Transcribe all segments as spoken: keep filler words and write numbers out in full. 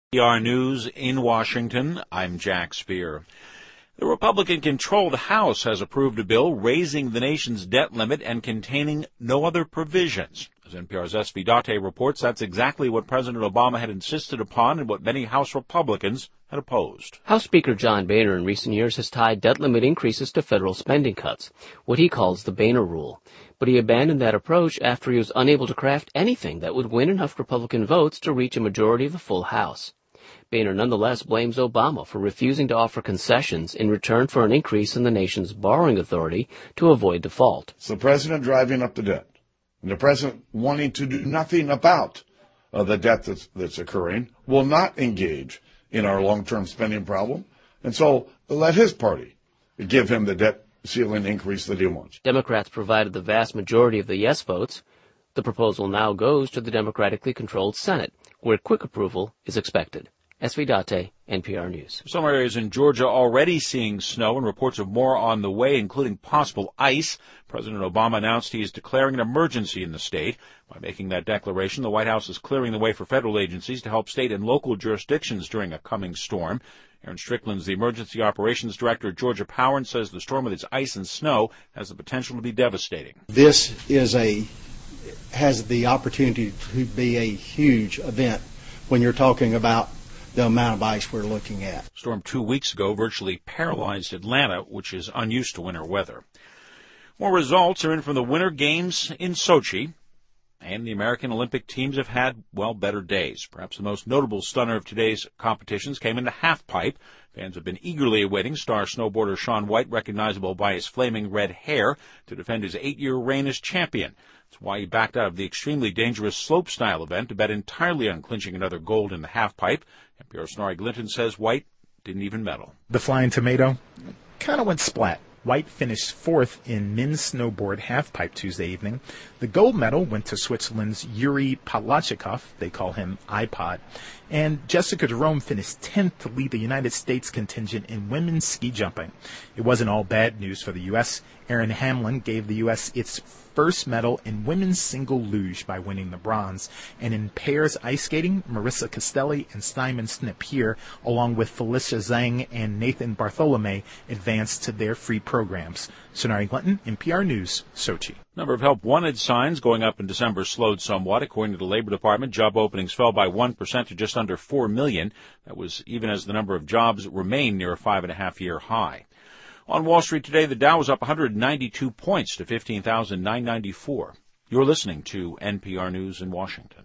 N P R News in Washington, I'm Jack Speer. The Republican-controlled House has approved a bill raising the nation's debt limit and containing no other provisions. As N P R's S V Date reports, that's exactly what President Obama had insisted upon and what many House Republicans had opposed. House Speaker John Boehner in recent years has tied debt limit increases to federal spending cuts, what he calls the Boehner Rule. But he abandoned that approach after he was unable to craft anything that would win enough Republican votes to reach a majority of the full House. Boehner nonetheless blames Obama for refusing to offer concessions in return for an increase in the nation's borrowing authority to avoid default. It's the president driving up the debt, and the president wanting to do nothing about uh, the debt that's, that's occurring, will not engage in our long-term spending problem, and so let his party give him the debt ceiling increase that he wants. Democrats provided the vast majority of the yes votes. The proposal now goes to the Democratically controlled Senate, where quick approval is expected. S V Date, N P R News. Some areas in Georgia already seeing snow and reports of more on the way, including possible ice. President Obama announced he is declaring an emergency in the state. By making that declaration, the White House is clearing the way for federal agencies to help state and local jurisdictions during a coming storm. Aaron Strickland's the Emergency Operations Director at Georgia Power and says the storm with its ice and snow has the potential to be devastating. This is a has the opportunity to be a huge event when you're talking about the amount of ice we're looking at. Storm two weeks ago virtually paralyzed Atlanta, which is unused to winter weather. More results are in from the Winter Games in Sochi, and the American Olympic teams have had, well, better days. Perhaps the most notable stunner of today's competitions came in the halfpipe. Fans have been eagerly awaiting star snowboarder Shaun White, recognizable by his flaming red hair, to defend his eight-year reign as champion. That's why he backed out of the extremely dangerous slopestyle event to bet entirely on clinching another gold in the halfpipe. N P R's Snorri Glinton says White didn't even medal. The Flying Tomato kind of went splat. White finished fourth in men's snowboard halfpipe Tuesday evening. The gold medal went to Switzerland's Yuri Palachikov, they call him iPod, and Jessica Jerome finished tenth to lead the United States contingent in women's ski jumping. It wasn't all bad news for the U S Erin Hamlin gave the U S its first medal in women's single luge by winning the bronze. And in pairs ice skating, Marissa Castelli and Simon Snip-Here, along with Felicia Zhang and Nathan Bartholomé, advanced to their free programs. Sonari Glinton, N P R News, Sochi. Number of help wanted signs going up in December slowed somewhat. According to the Labor Department, job openings fell by one percent to just under four million. That was even as the number of jobs remained near a five and a half year high. On Wall Street today, the Dow was up one hundred ninety-two points to fifteen thousand nine hundred ninety-four. You're listening to N P R News in Washington.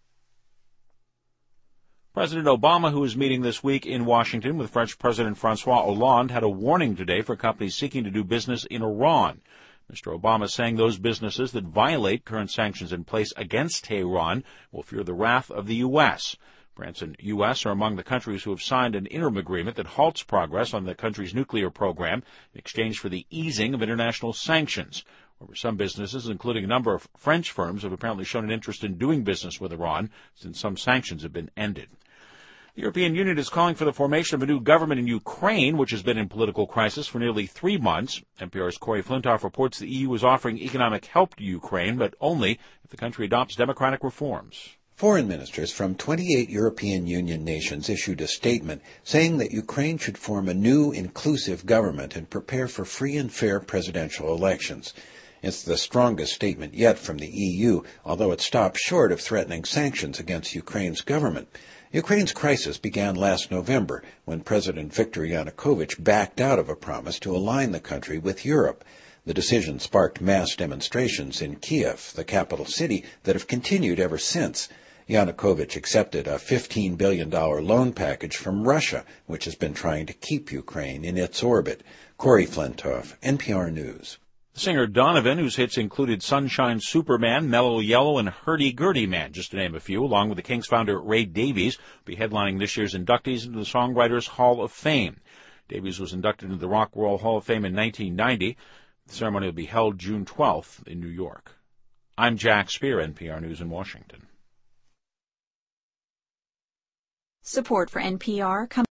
President Obama, who is meeting this week in Washington with French President Francois Hollande, had a warning today for companies seeking to do business in Iran. Mister Obama saying those businesses that violate current sanctions in place against Tehran will fear the wrath of the U S France and U S are among the countries who have signed an interim agreement that halts progress on the country's nuclear program in exchange for the easing of international sanctions. However, some businesses, including a number of French firms, have apparently shown an interest in doing business with Iran since some sanctions have been ended. The European Union is calling for the formation of a new government in Ukraine, which has been in political crisis for nearly three months. N P R's Corey Flintoff reports the E U is offering economic help to Ukraine, but only if the country adopts democratic reforms. Foreign ministers from twenty-eight European Union nations issued a statement saying that Ukraine should form a new, inclusive government and prepare for free and fair presidential elections. It's the strongest statement yet from the E U, although it stops short of threatening sanctions against Ukraine's government. Ukraine's crisis began last November when President Viktor Yanukovych backed out of a promise to align the country with Europe. The decision sparked mass demonstrations in Kiev, the capital city, that have continued ever since. Yanukovych accepted a fifteen billion dollars loan package from Russia, which has been trying to keep Ukraine in its orbit. Corey Flintoff, N P R News. Singer Donovan, whose hits included Sunshine Superman, Mellow Yellow, and Hurdy-Gurdy Man, just to name a few, along with the Kings founder Ray Davies, will be headlining this year's inductees into the Songwriters Hall of Fame. Davies was inducted into the Rock and Roll Hall of Fame in nineteen ninety. The ceremony will be held June twelfth in New York. I'm Jack Speer, N P R News in Washington. Support for N P R comes